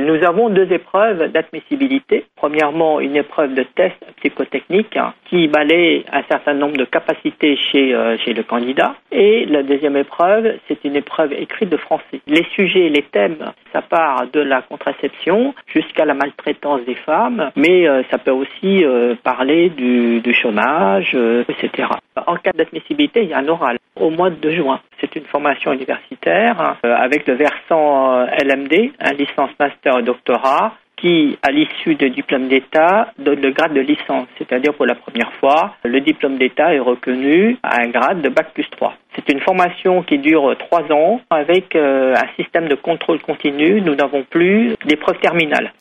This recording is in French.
Nous avons 2 épreuves d'admissibilité. Premièrement, une épreuve de test psychotechnique qui balaye un certain nombre de capacités chez le candidat. Et la deuxième épreuve, c'est une épreuve écrite de français. Les sujets, les thèmes, ça part de la contraception jusqu'à la maltraitance des femmes, mais ça peut aussi parler du chômage, etc. En cas d'admissibilité, il y a un oral au mois de juin. C'est une formation universitaire avec le versant LMD, un licence, master et doctorat, qui, à l'issue de diplôme d'État, donne le grade de licence. C'est-à-dire, pour la première fois, le diplôme d'État est reconnu à un grade de Bac+3. C'est une formation qui dure 3 ans avec un système de contrôle continu. Nous n'avons plus d'épreuve terminale.